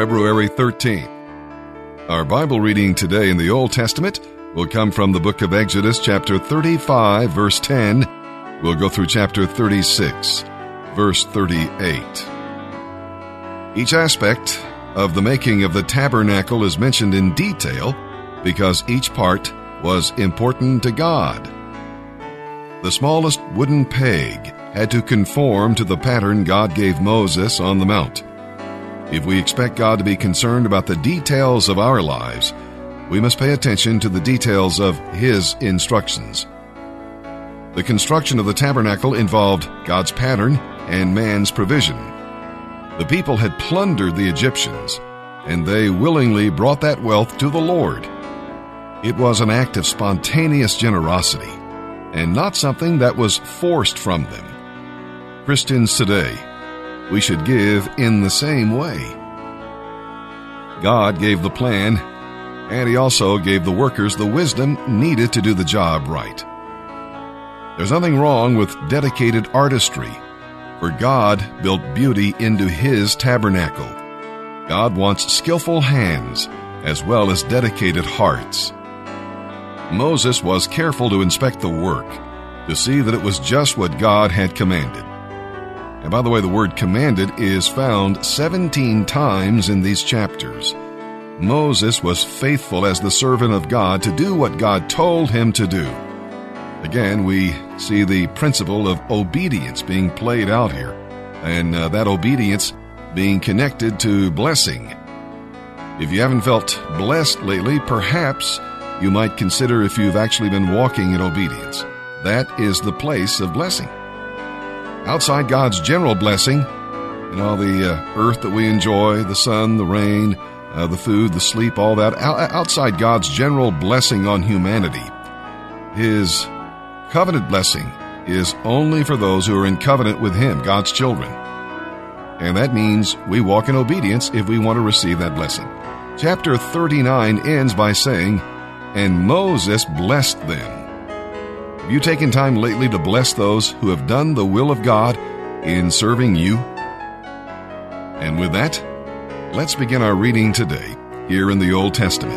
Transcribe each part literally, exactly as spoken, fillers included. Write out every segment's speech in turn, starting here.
February thirteenth. Our Bible reading today in the Old Testament will come from the book of Exodus, chapter thirty-five, verse ten. We'll go through chapter thirty-six, verse thirty-eight. Each aspect of the making of the tabernacle is mentioned in detail because each part was important to God. The smallest wooden peg had to conform to the pattern God gave Moses on the mount. If we expect God to be concerned about the details of our lives, we must pay attention to the details of His instructions. The construction of the tabernacle involved God's pattern and man's provision. The people had plundered the Egyptians, and they willingly brought that wealth to the Lord. It was an act of spontaneous generosity, and not something that was forced from them. Christians today, we should give in the same way. God gave the plan, and He also gave the workers the wisdom needed to do the job right. There's nothing wrong with dedicated artistry, for God built beauty into His tabernacle. God wants skillful hands as well as dedicated hearts. Moses was careful to inspect the work, to see that it was just what God had commanded. And by the way, the word commanded is found seventeen times in these chapters. Moses was faithful as the servant of God to do what God told him to do. Again, we see the principle of obedience being played out here, and uh, that obedience being connected to blessing. If you haven't felt blessed lately, perhaps you might consider if you've actually been walking in obedience. That is the place of blessing. Outside God's general blessing, and all the uh, earth that we enjoy, the sun, the rain, uh, the food, the sleep, all that, outside God's general blessing on humanity, His covenant blessing is only for those who are in covenant with Him, God's children. And that means we walk in obedience if we want to receive that blessing. Chapter thirty-nine ends by saying, "And Moses blessed them." Have you taken time lately to bless those who have done the will of God in serving you? And with that, let's begin our reading today here in the Old Testament.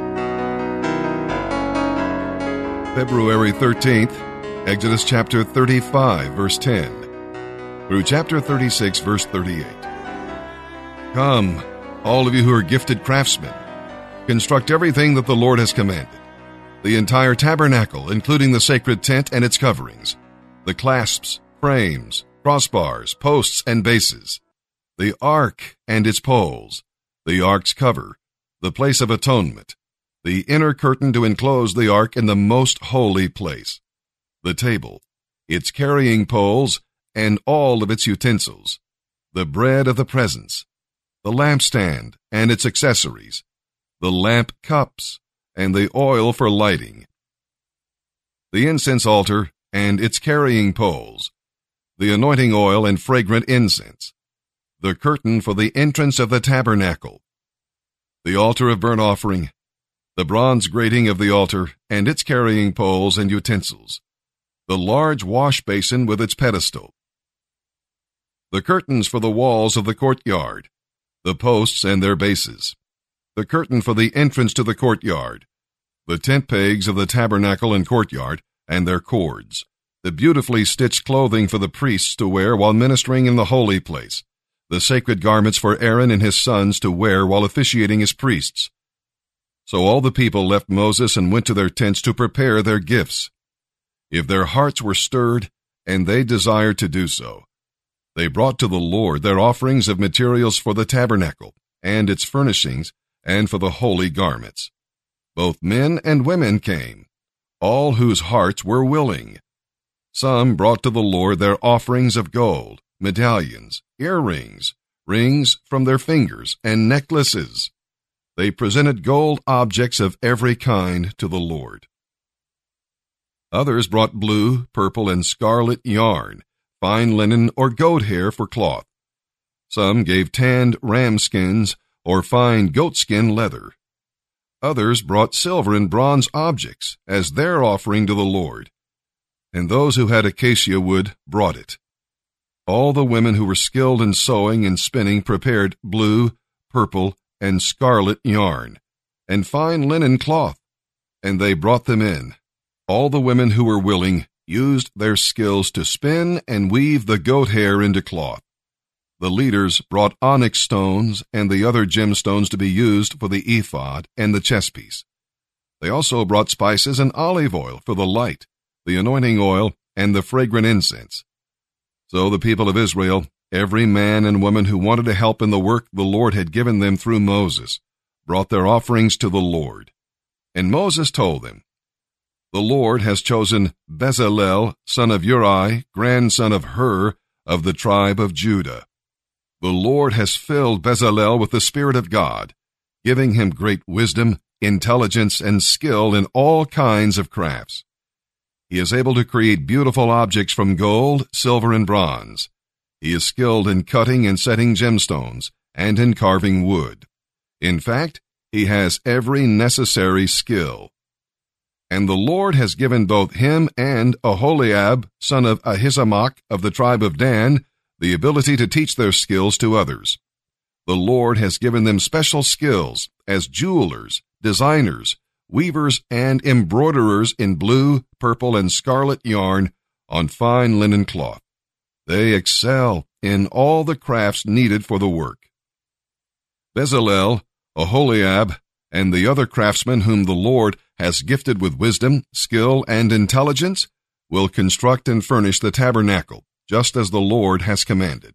February thirteenth, Exodus chapter thirty-five, verse ten, through chapter thirty-six, verse thirty-eight. Come, all of you who are gifted craftsmen, construct everything that the Lord has commanded. The entire tabernacle, including the sacred tent and its coverings, the clasps, frames, crossbars, posts, and bases, the ark and its poles, the ark's cover, the place of atonement, the inner curtain to enclose the ark in the most holy place, the table, its carrying poles, and all of its utensils, the bread of the presence, the lampstand and its accessories, the lamp cups, and the oil for lighting, the incense altar and its carrying poles, the anointing oil and fragrant incense, the curtain for the entrance of the tabernacle, the altar of burnt offering, the bronze grating of the altar and its carrying poles and utensils, the large wash basin with its pedestal, the curtains for the walls of the courtyard, the posts and their bases, the curtain for the entrance to the courtyard, the tent pegs of the tabernacle and courtyard, and their cords, the beautifully stitched clothing for the priests to wear while ministering in the holy place, the sacred garments for Aaron and his sons to wear while officiating as priests. So all the people left Moses and went to their tents to prepare their gifts. If their hearts were stirred, and they desired to do so, they brought to the Lord their offerings of materials for the tabernacle and its furnishings, and for the holy garments. Both men and women came, all whose hearts were willing. Some brought to the Lord their offerings of gold, medallions, earrings, rings from their fingers, and necklaces. They presented gold objects of every kind to the Lord. Others brought blue, purple, and scarlet yarn, fine linen or goat hair for cloth. Some gave tanned ram skins or fine goatskin leather. Others brought silver and bronze objects as their offering to the Lord, and those who had acacia wood brought it. All the women who were skilled in sewing and spinning prepared blue, purple, and scarlet yarn, and fine linen cloth, and they brought them in. All the women who were willing used their skills to spin and weave the goat hair into cloth. The leaders brought onyx stones and the other gemstones to be used for the ephod and the chestpiece. They also brought spices and olive oil for the light, the anointing oil, and the fragrant incense. So the people of Israel, every man and woman who wanted to help in the work the Lord had given them through Moses, brought their offerings to the Lord. And Moses told them, "The Lord has chosen Bezalel, son of Uri, grandson of Hur, of the tribe of Judah. The Lord has filled Bezalel with the Spirit of God, giving him great wisdom, intelligence, and skill in all kinds of crafts. He is able to create beautiful objects from gold, silver, and bronze. He is skilled in cutting and setting gemstones, and in carving wood. In fact, he has every necessary skill. And the Lord has given both him and Aholiab, son of Ahisamach of the tribe of Dan, the ability to teach their skills to others. The Lord has given them special skills as jewelers, designers, weavers, and embroiderers in blue, purple, and scarlet yarn on fine linen cloth. They excel in all the crafts needed for the work. Bezalel, Aholiab, and the other craftsmen whom the Lord has gifted with wisdom, skill, and intelligence will construct and furnish the tabernacle, just as the Lord has commanded."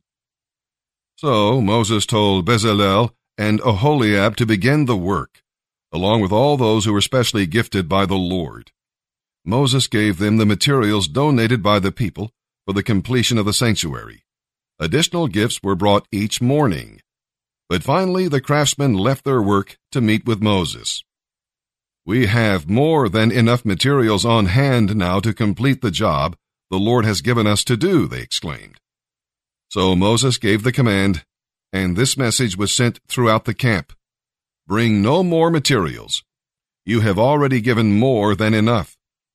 So Moses told Bezalel and Aholiab to begin the work, along with all those who were specially gifted by the Lord. Moses gave them the materials donated by the people for the completion of the sanctuary. Additional gifts were brought each morning. But finally the craftsmen left their work to meet with Moses. "We have more than enough materials on hand now to complete the job the Lord has given us to do," they exclaimed. So Moses gave the command, and this message was sent throughout the camp: "Bring no more materials. You have already given more than enough."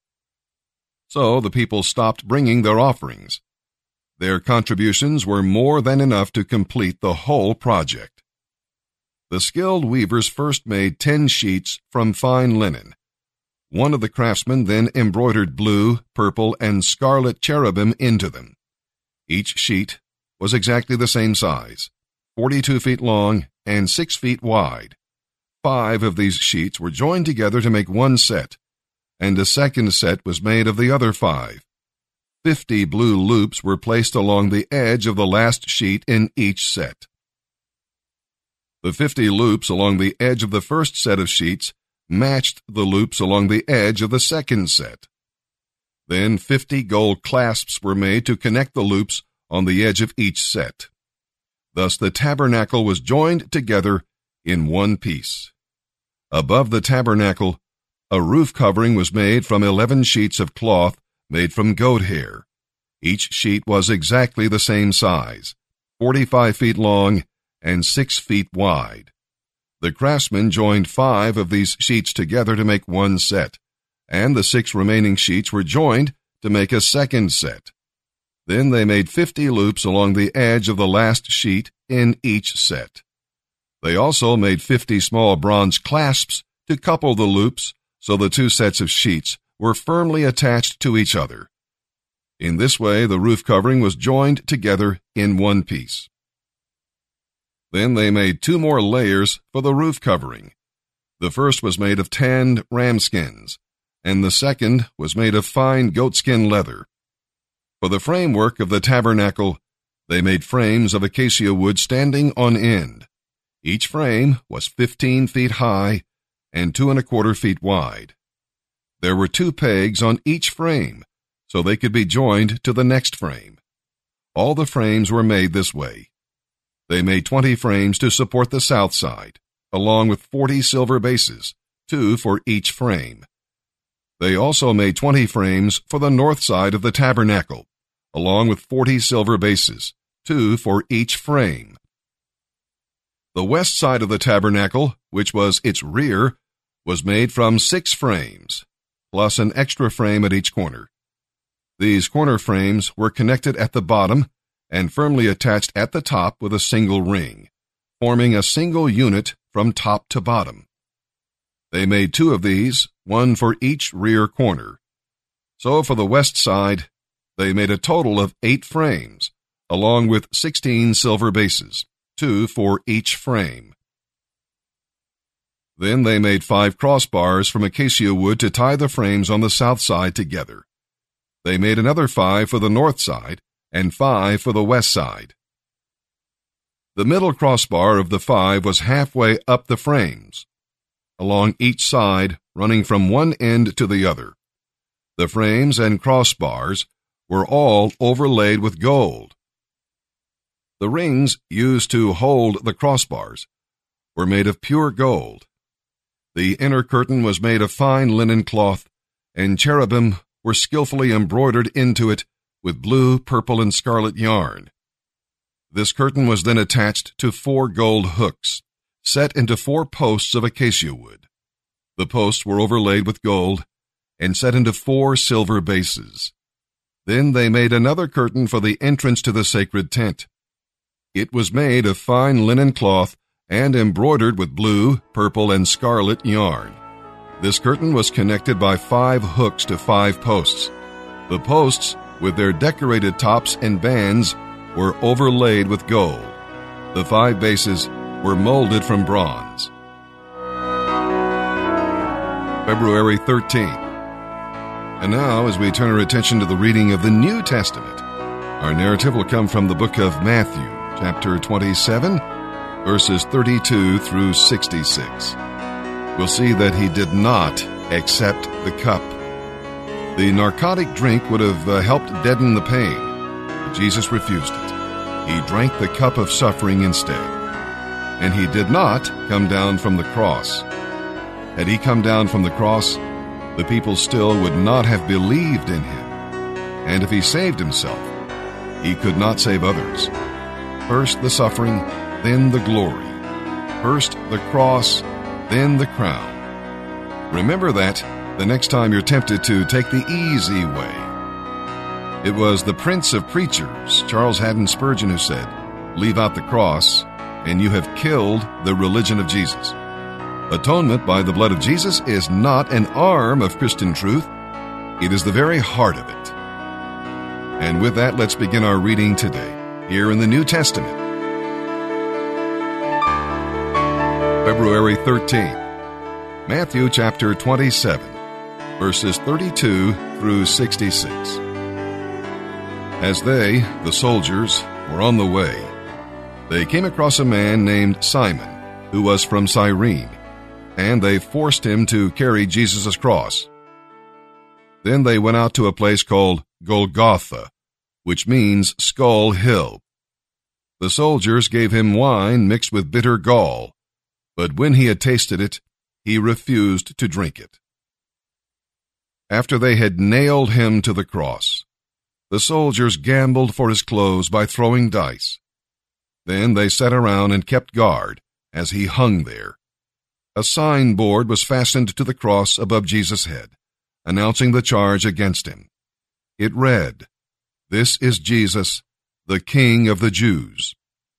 So the people stopped bringing their offerings. Their contributions were more than enough to complete the whole project. The skilled weavers first made ten sheets from fine linen. One of the craftsmen then embroidered blue, purple, and scarlet cherubim into them. Each sheet was exactly the same size, forty-two feet long and six feet wide. Five of these sheets were joined together to make one set, and a second set was made of the other five. Fifty blue loops were placed along the edge of the last sheet in each set. The fifty loops along the edge of the first set of sheets matched the loops along the edge of the second set. Then fifty gold clasps were made to connect the loops on the edge of each set. Thus the tabernacle was joined together in one piece. Above the tabernacle, a roof covering was made from eleven sheets of cloth made from goat hair. Each sheet was exactly the same size, forty-five feet long and six feet wide. The craftsmen joined five of these sheets together to make one set, and the six remaining sheets were joined to make a second set. Then they made fifty loops along the edge of the last sheet in each set. They also made fifty small bronze clasps to couple the loops so the two sets of sheets were firmly attached to each other. In this way, the roof covering was joined together in one piece. Then they made two more layers for the roof covering. The first was made of tanned ram skins, and the second was made of fine goatskin leather. For the framework of the tabernacle, they made frames of acacia wood standing on end. Each frame was fifteen feet high and two and a quarter feet wide. There were two pegs on each frame, so they could be joined to the next frame. All the frames were made this way. They made twenty frames to support the south side, along with forty silver bases, two for each frame. They also made twenty frames for the north side of the tabernacle, along with forty silver bases, two for each frame. The west side of the tabernacle, which was its rear, was made from six frames, plus an extra frame at each corner. These corner frames were connected at the bottom and firmly attached at the top with a single ring. forming a single unit from top to bottom. They made two of these, one for each rear corner. So for the west side, they made a total of eight frames, along with sixteen silver bases, two for each frame. Then they made five crossbars from acacia wood to tie the frames on the south side together. They made another five for the north side and five for the west side. The middle crossbar of the five was halfway up the frames, along each side, running from one end to the other. The frames and crossbars were all overlaid with gold. The rings used to hold the crossbars were made of pure gold. The inner curtain was made of fine linen cloth, and cherubim were skillfully embroidered into it with blue, purple, and scarlet yarn. This curtain was then attached to four gold hooks, set into four posts of acacia wood. The posts were overlaid with gold and set into four silver bases. Then they made another curtain for the entrance to the sacred tent. It was made of fine linen cloth and embroidered with blue, purple, and scarlet yarn. This curtain was connected by five hooks to five posts. The posts, with their decorated tops and bands, were overlaid with gold. The five bases were molded from bronze. February thirteenth. And now, as we turn our attention to the reading of the New Testament, our narrative will come from the book of Matthew, chapter twenty-seven, verses thirty-two through sixty-six. We'll see that he did not accept the cup. The narcotic drink would have uh, helped deaden the pain, but Jesus refused it. He drank the cup of suffering instead. And he did not come down from the cross. Had he come down from the cross, the people still would not have believed in him. And if he saved himself, he could not save others. First the suffering, then the glory. First the cross, then the crown. Remember that the next time you're tempted to take the easy way. It was the Prince of Preachers, Charles Haddon Spurgeon, who said, "Leave out the cross, and you have killed the religion of Jesus." Atonement by the blood of Jesus is not an arm of Christian truth. It is the very heart of it. And with that, let's begin our reading today, here in the New Testament. February thirteenth, Matthew chapter twenty-seven, verses thirty-two through sixty-six. As they, the soldiers, were on the way, they came across a man named Simon, who was from Cyrene, and they forced him to carry Jesus' cross. Then they went out to a place called Golgotha, which means Skull Hill. The soldiers gave him wine mixed with bitter gall, but when he had tasted it, he refused to drink it. After they had nailed him to the cross, the soldiers gambled for his clothes by throwing dice. Then they sat around and kept guard as he hung there. A signboard was fastened to the cross above Jesus' head, announcing the charge against him. It read, "This is Jesus, the King of the Jews."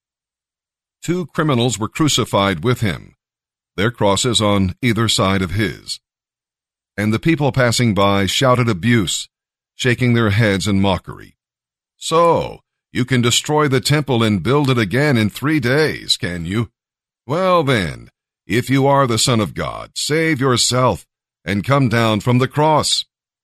Two criminals were crucified with him, their crosses on either side of his. And the people passing by shouted abuse, shaking their heads in mockery. "So, you can destroy the temple and build it again in three days, can you? Well then, if you are the Son of God, save yourself and come down from the cross."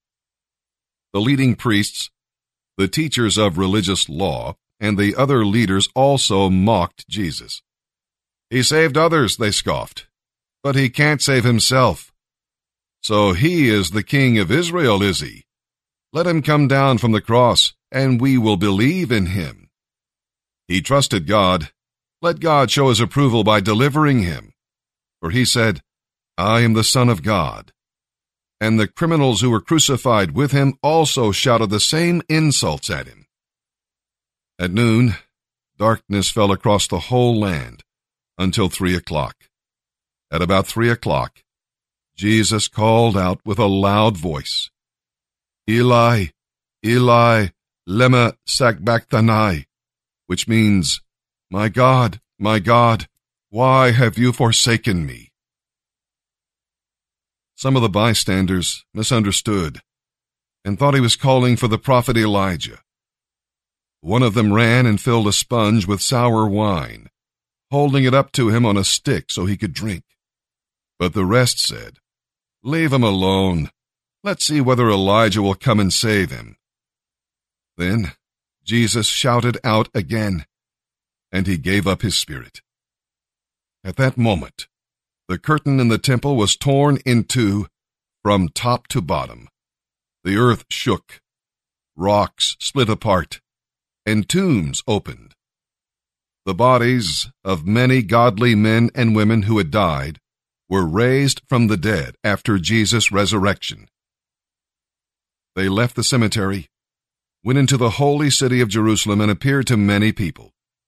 The leading priests, the teachers of religious law, and the other leaders also mocked Jesus. "He saved others," they scoffed, "but he can't save himself. So he is the King of Israel, is he? Let him come down from the cross, and we will believe in him. He trusted God. Let God show his approval by delivering him. For he said, 'I am the Son of God.'" And the criminals who were crucified with him also shouted the same insults at him. At noon, darkness fell across the whole land until three o'clock. At about three o'clock, Jesus called out with a loud voice, "Eli, Eli, lema sabachthani," which means, "My God, my God, why have you forsaken me?" Some of the bystanders misunderstood and thought he was calling for the prophet Elijah. One of them ran and filled a sponge with sour wine, holding it up to him on a stick so he could drink. But the rest said, "Leave him alone. Let's see whether Elijah will come and save him." Then Jesus shouted out again, and he gave up his spirit. At that moment, the curtain in the temple was torn in two from top to bottom. The earth shook, rocks split apart, and tombs opened. The bodies of many godly men and women who had died were raised from the dead after Jesus' resurrection. They left the cemetery, went into the holy city of Jerusalem, and appeared to many people.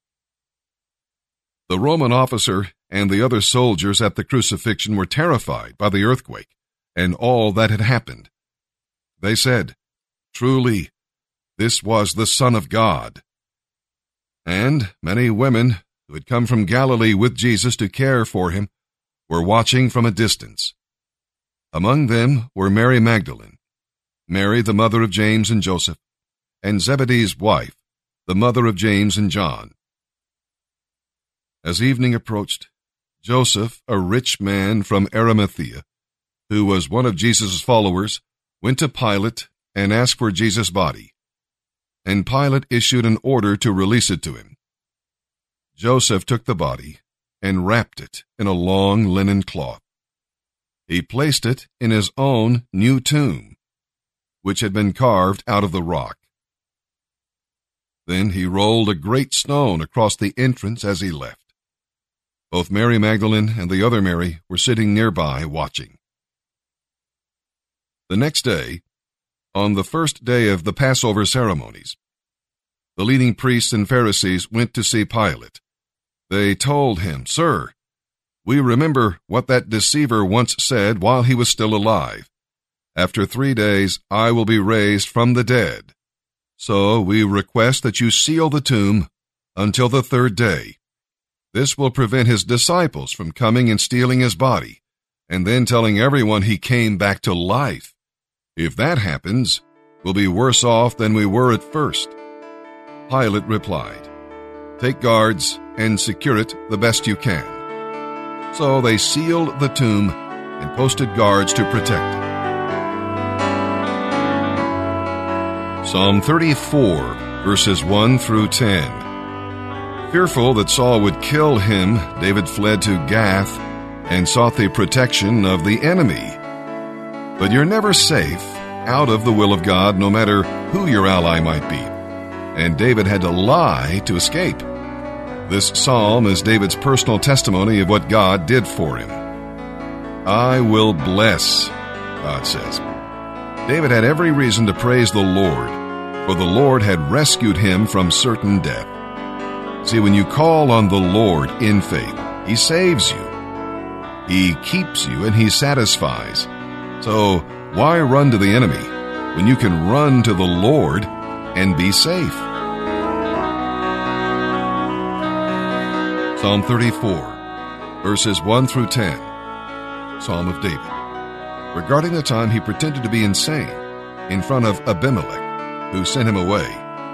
The Roman officer and the other soldiers at the crucifixion were terrified by the earthquake and all that had happened. They said, "Truly, this was the Son of God." And many women who had come from Galilee with Jesus to care for him were watching from a distance. Among them were Mary Magdalene, Mary the mother of James and Joseph, and Zebedee's wife, the mother of James and John. As evening approached, Joseph, a rich man from Arimathea, who was one of Jesus' followers, went to Pilate and asked for Jesus' body, and Pilate issued an order to release it to him. Joseph took the body and wrapped it in a long linen cloth. He placed it in his own new tomb, which had been carved out of the rock. Then he rolled a great stone across the entrance as he left. Both Mary Magdalene and the other Mary were sitting nearby watching. The next day, on the first day of the Passover ceremonies, the leading priests and Pharisees went to see Pilate. They told him, "Sir, we remember what that deceiver once said while he was still alive. After three days I will be raised from the dead. So we request that you seal the tomb until the third day. This will prevent his disciples from coming and stealing his body, and then telling everyone he came back to life. If that happens, we'll be worse off than we were at first." Pilate replied, "Take guards and secure it the best you can." So they sealed the tomb and posted guards to protect it. Psalm thirty-four, verses one through ten. Fearful that Saul would kill him, David fled to Gath and sought the protection of the enemy. But you're never safe out of the will of God, no matter who your ally might be. And David had to lie to escape. This psalm is David's personal testimony of what God did for him. "I will bless," God says. David had every reason to praise the Lord, for the Lord had rescued him from certain death. See, when you call on the Lord in faith, He saves you. He keeps you and He satisfies. So why run to the enemy when you can run to the Lord and be safe? Psalm thirty-four, verses one through ten. Psalm of David, regarding the time he pretended to be insane in front of Abimelech, who sent him away.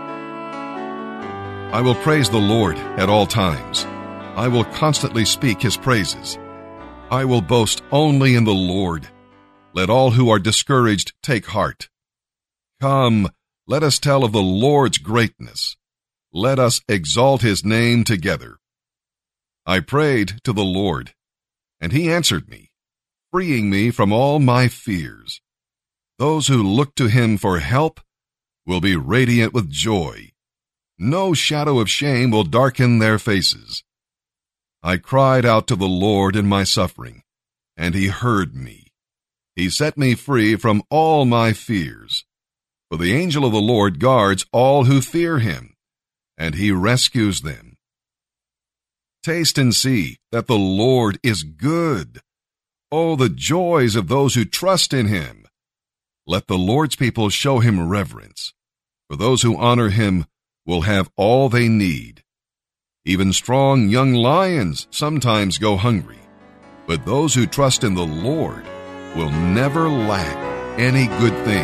I will praise the Lord at all times. I will constantly speak His praises. I will boast only in the Lord. Let all who are discouraged take heart. Come, let us tell of the Lord's greatness. Let us exalt His name together. I prayed to the Lord, and He answered me, freeing me from all my fears. Those who look to Him for help will be radiant with joy. No shadow of shame will darken their faces. I cried out to the Lord in my suffering, and He heard me. He set me free from all my fears. For the angel of the Lord guards all who fear Him, and He rescues them. Taste and see that the Lord is good. Oh, the joys of those who trust in Him. Let the Lord's people show Him reverence, for those who honor Him will have all they need. Even strong young lions sometimes go hungry, but those who trust in the Lord will never lack any good thing.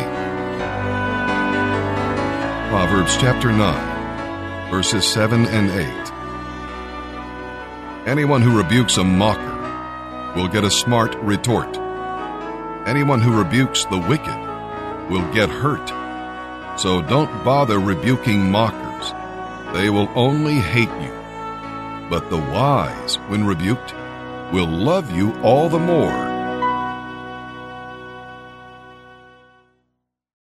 Proverbs chapter nine, verses seven and eight. Anyone who rebukes a mocker will get a smart retort. Anyone who rebukes the wicked will get hurt. So don't bother rebuking mockers. They will only hate you. But the wise, when rebuked, will love you all the more.